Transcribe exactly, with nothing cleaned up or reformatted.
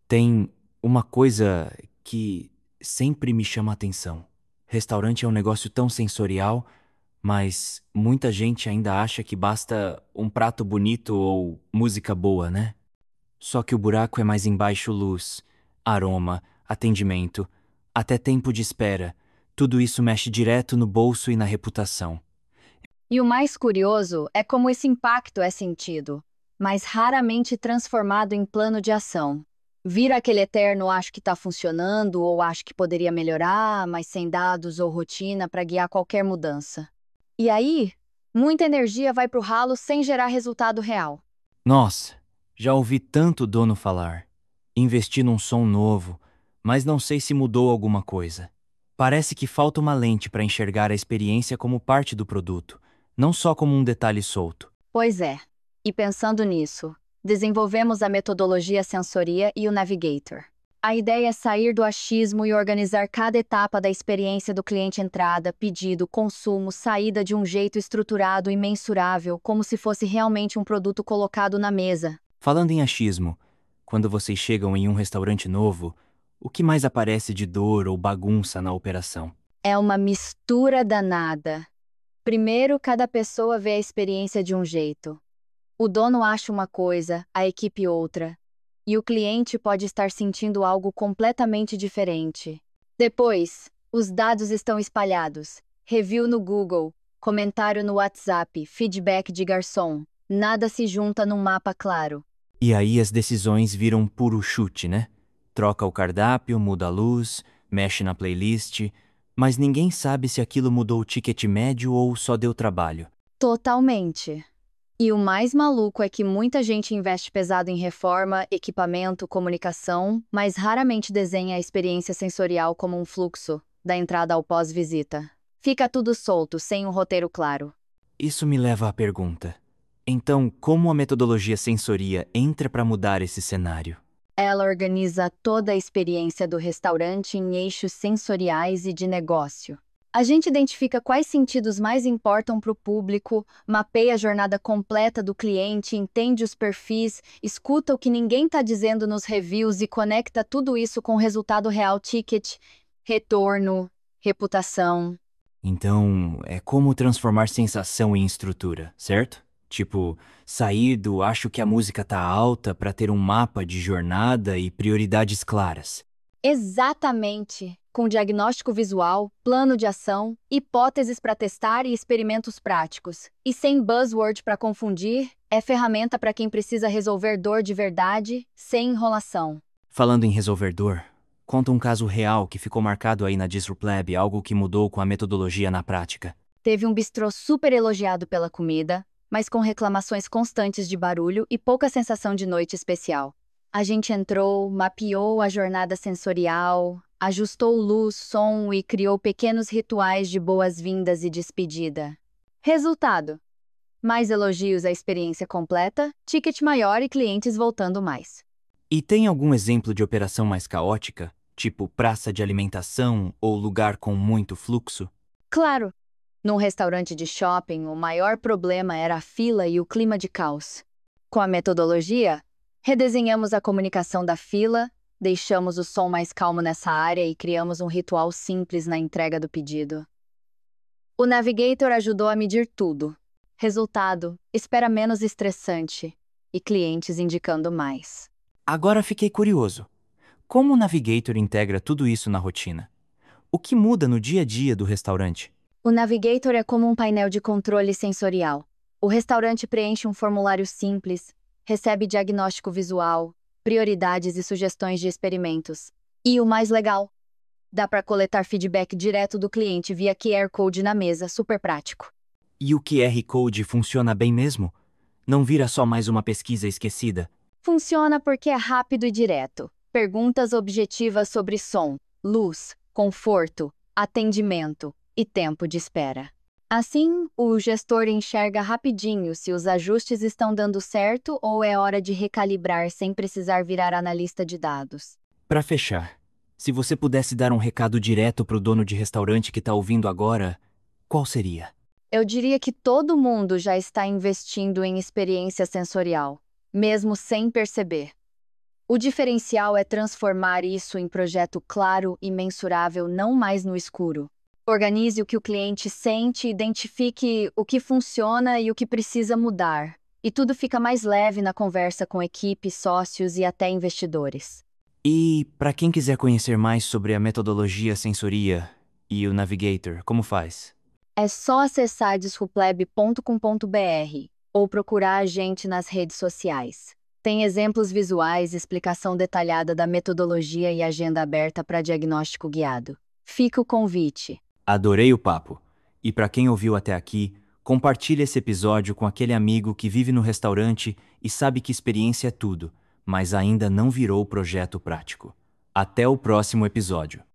Tem uma coisa que sempre me chama a atenção. Restaurante é um negócio tão sensorial, mas muita gente ainda acha que basta um prato bonito ou música boa, né? Só que o buraco é mais embaixo: luz, aroma, atendimento, até tempo de espera. Tudo isso mexe direto no bolso e na reputação. E o mais curioso é como esse impacto é sentido, mas raramente transformado em plano de ação. Vira aquele eterno acho que está funcionando ou acho que poderia melhorar, mas sem dados ou rotina para guiar qualquer mudança. E aí, muita energia vai para o ralo sem gerar resultado real. Nossa, já ouvi tanto dono falar. Investi num som novo, mas não sei se mudou alguma coisa. Parece que falta uma lente para enxergar a experiência como parte do produto, não só como um detalhe solto. Pois é. E pensando nisso, desenvolvemos a metodologia Sensoria e o Navigator. A ideia é sair do achismo e organizar cada etapa da experiência do cliente: entrada, pedido, consumo, saída de um jeito estruturado e mensurável, como se fosse realmente um produto colocado na mesa. Falando em achismo, quando vocês chegam em um restaurante novo, o que mais aparece de dor ou bagunça na operação? É uma mistura danada. Primeiro, cada pessoa vê a experiência de um jeito. O dono acha uma coisa, a equipe outra, e o cliente pode estar sentindo algo completamente diferente. Depois, os dados estão espalhados. Review no Google, comentário no WhatsApp, feedback de garçom. Nada se junta num mapa claro. E aí as decisões viram puro chute, né? Troca o cardápio, muda a luz, mexe na playlist, mas ninguém sabe se aquilo mudou o ticket médio ou só deu trabalho. Totalmente. E o mais maluco é que muita gente investe pesado em reforma, equipamento, comunicação, mas raramente desenha a experiência sensorial como um fluxo, da entrada ao pós-visita. Fica tudo solto, sem um roteiro claro. Isso me leva à pergunta: então, como a metodologia sensoria entra para mudar esse cenário? Ela organiza toda a experiência do restaurante em eixos sensoriais e de negócio. A gente identifica quais sentidos mais importam para o público, mapeia a jornada completa do cliente, entende os perfis, escuta o que ninguém está dizendo nos reviews e conecta tudo isso com o resultado real: ticket, retorno, reputação. Então, é como transformar sensação em estrutura, certo? Tipo, sair do acho que a música tá alta para ter um mapa de jornada e prioridades claras. Exatamente! Com diagnóstico visual, plano de ação, hipóteses para testar e experimentos práticos. E sem buzzword para confundir, é ferramenta para quem precisa resolver dor de verdade, sem enrolação. Falando em resolver dor, conta um caso real que ficou marcado aí na Disrupt Lab, algo que mudou com a metodologia na prática. Teve um bistrô super elogiado pela comida, mas com reclamações constantes de barulho e pouca sensação de noite especial. A gente entrou, mapeou a jornada sensorial, ajustou luz, som e criou pequenos rituais de boas-vindas e despedida. Resultado: mais elogios à experiência completa, ticket maior e clientes voltando mais. E tem algum exemplo de operação mais caótica, tipo praça de alimentação ou lugar com muito fluxo? Claro, num restaurante de shopping, o maior problema era a fila e o clima de caos. Com a metodologia, redesenhamos a comunicação da fila, deixamos o som mais calmo nessa área e criamos um ritual simples na entrega do pedido. O Navigator ajudou a medir tudo. Resultado: espera menos estressante e clientes indicando mais. Agora fiquei curioso. Como o Navigator integra tudo isso na rotina? O que muda no dia a dia do restaurante? O Navigator é como um painel de controle sensorial. O restaurante preenche um formulário simples, recebe diagnóstico visual, prioridades e sugestões de experimentos. E o mais legal, dá para coletar feedback direto do cliente via Q R Code na mesa, super prático. E o Q R Code funciona bem mesmo? Não vira só mais uma pesquisa esquecida? Funciona porque é rápido e direto. Perguntas objetivas sobre som, luz, conforto, atendimento e tempo de espera. Assim, o gestor enxerga rapidinho se os ajustes estão dando certo ou é hora de recalibrar sem precisar virar analista de dados. Para fechar, se você pudesse dar um recado direto pro dono de restaurante que tá ouvindo agora, qual seria? Eu diria que todo mundo já está investindo em experiência sensorial, mesmo sem perceber. O diferencial é transformar isso em projeto claro e mensurável, não mais no escuro. Organize o que o cliente sente, identifique o que funciona e o que precisa mudar. E tudo fica mais leve na conversa com equipe, sócios e até investidores. E para quem quiser conhecer mais sobre a metodologia Sensoria e o Navigator, como faz? É só acessar disruplab ponto com ponto br ou procurar a gente nas redes sociais. Tem exemplos visuais, explicação detalhada da metodologia e agenda aberta para diagnóstico guiado. Fica o convite. Adorei o papo. E para quem ouviu até aqui, compartilhe esse episódio com aquele amigo que vive no restaurante e sabe que experiência é tudo, mas ainda não virou projeto prático. Até o próximo episódio.